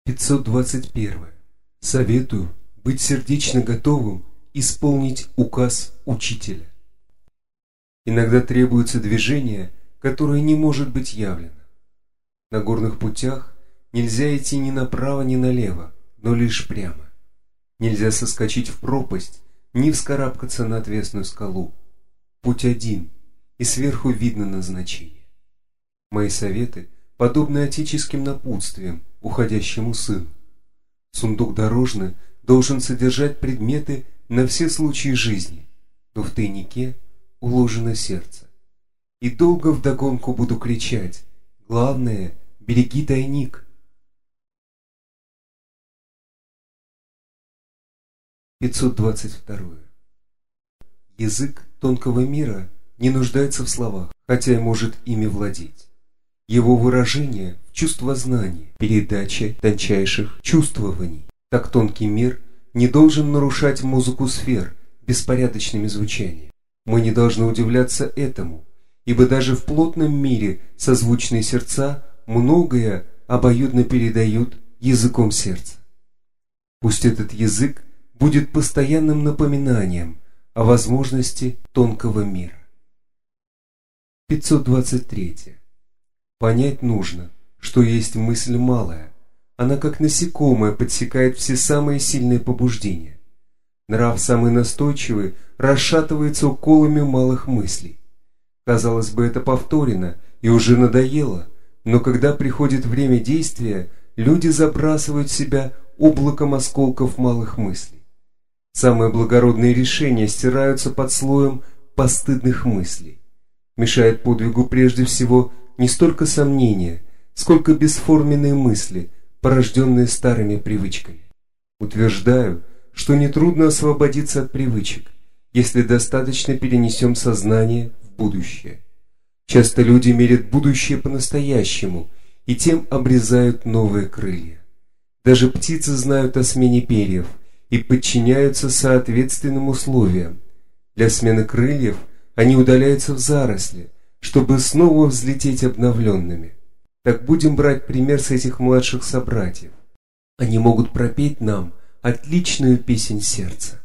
521. Советую быть сердечно готовым исполнить указ учителя. Иногда требуется движение, которое не может быть явлено. На горных путях нельзя идти ни направо, ни налево, но лишь прямо. Нельзя соскочить в пропасть, ни вскарабкаться на отвесную скалу. Путь один, и сверху видно назначение. Мои советы подобны отеческим напутствиям уходящему сыну. Сундук дорожный должен содержать предметы на все случаи жизни, но в тайнике уложено сердце. И долго вдогонку буду кричать: главное, береги тайник. 522. Язык тонкого мира не нуждается в словах, хотя и может ими владеть. Его выражение в чувствознании, передаче тончайших чувствований. Так тонкий мир не должен нарушать музыку сфер беспорядочными звучаниями. Мы не должны удивляться этому, ибо даже в плотном мире созвучные сердца многое обоюдно передают языком сердца. Пусть этот язык будет постоянным напоминанием о возможности тонкого мира. 523. Понять нужно, что есть мысль малая. Она, как насекомое, подсекает все самые сильные побуждения. Нрав самый настойчивый расшатывается уколами малых мыслей. Казалось бы, это повторено и уже надоело, но когда приходит время действия, люди забрасывают себя облаком осколков малых мыслей. Самые благородные решения стираются под слоем постыдных мыслей. Мешает подвигу прежде всего не столько сомнения, сколько бесформенные мысли, порожденные старыми привычками. Утверждаю, что нетрудно освободиться от привычек, если достаточно перенесем сознание в будущее. Часто люди мерят будущее по-настоящему и тем обрезают новые крылья. Даже птицы знают о смене перьев и подчиняются соответственным условиям. Для смены крыльев они удаляются в заросли, чтобы снова взлететь обновленными. Так будем брать пример с этих младших собратьев. Они могут пропеть нам отличную песнь сердца.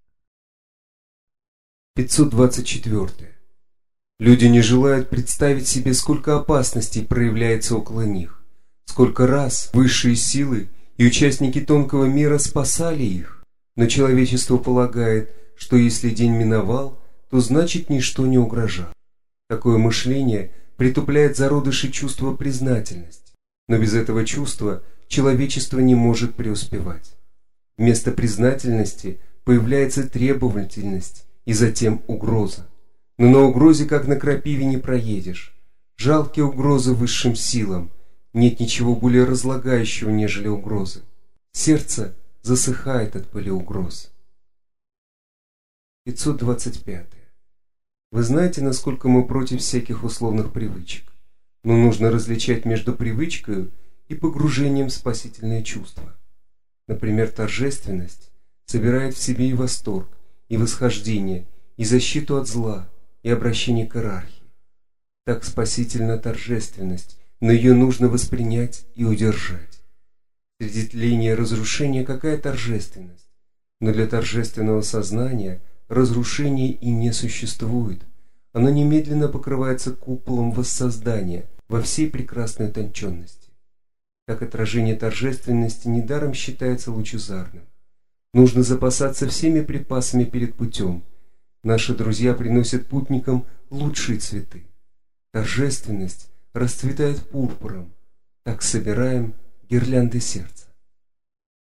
524. Люди не желают представить себе, сколько опасностей проявляется около них, сколько раз высшие силы и участники тонкого мира спасали их, но человечество полагает, что если день миновал, то значит ничто не угрожало. Такое мышление притупляет зародыши чувства признательности, но без этого чувства человечество не может преуспевать. Вместо признательности появляется требовательность и затем угроза. Но на угрозе, как на крапиве, не проедешь. Жалкие угрозы высшим силам. Нет ничего более разлагающего, нежели угрозы. Сердце засыхает от пыли угроз. 525. Вы знаете, насколько мы против всяких условных привычек. Но нужно различать между привычкой и погружением в спасительное чувство. Например, торжественность собирает в себе и восторг, и восхождение, и защиту от зла, и обращение к иерархии. Так спасительна торжественность, но ее нужно воспринять и удержать. Среди тления и разрушения какая торжественность? Но для торжественного сознания разрушение и не существует. Оно немедленно покрывается куполом воссоздания во всей прекрасной утонченности. Так отражение торжественности недаром считается лучезарным. Нужно запасаться всеми припасами перед путем. Наши друзья приносят путникам лучшие цветы. Торжественность расцветает пурпуром. Так собираем гирлянды сердца.